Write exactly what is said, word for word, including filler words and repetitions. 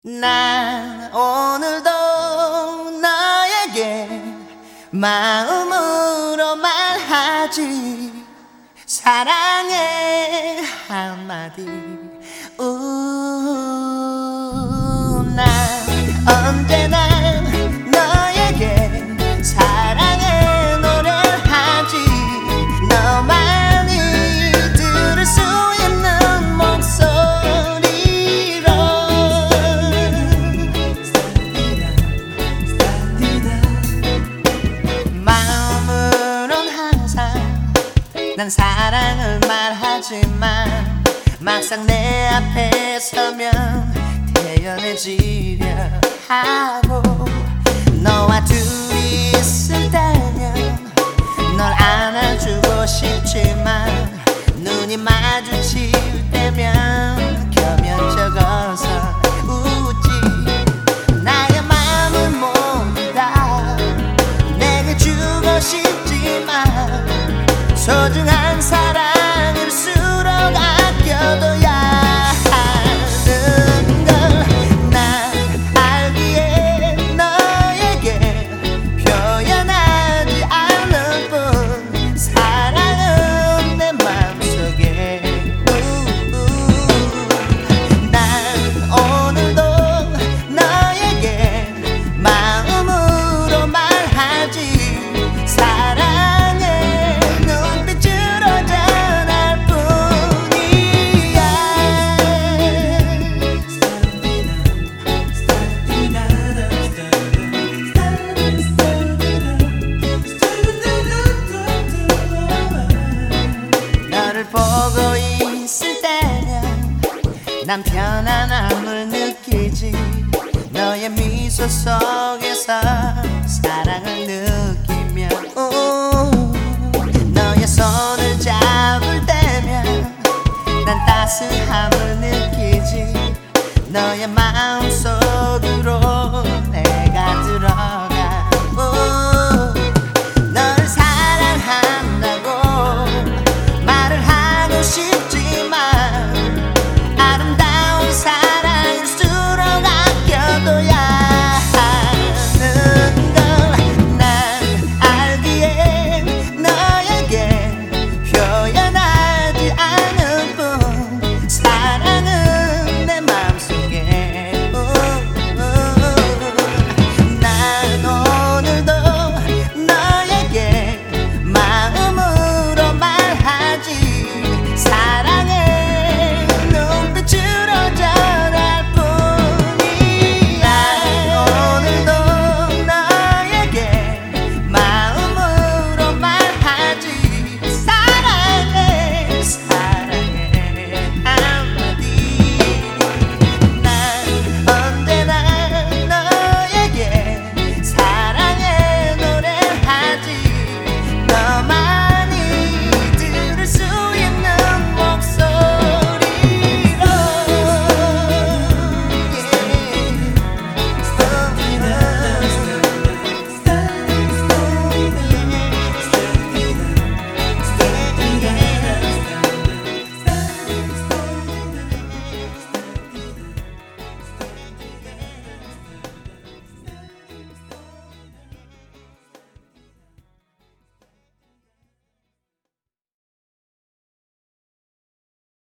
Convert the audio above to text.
난 오늘도 너에게 마음으로 말하지 사랑해 한마디. 우, 난 언제나 너에게 사랑의 노래를 하지. 너만이 들을 수 있는 목소리로 마음으론 항상 난 사랑을 말하지만 막상 내 앞에 서면 태연해지려 하고, 너와 둘이 있을 때면 널 안아주고 싶지만 눈이 마주칠 때면 겸연쩍어서 웃지. 나의 마음을 모두 다 내게 주고 싶지만 소중한 사랑일수록 아껴둬야 하는 걸 난 알기에 너에게 표현하지 않을 뿐 사랑은 내 맘속에. 난 오늘도 너에게 마음으로 말하지. 사랑해 눈빛으로 전할 뿐이야. 너를 보고 있을 때면 난 편안함을 느끼지. 너의 미소 속에서 사랑을 느끼며 우, 너의 손을 잡을 때면 난 따스함을 느끼지. 너의 마음속으로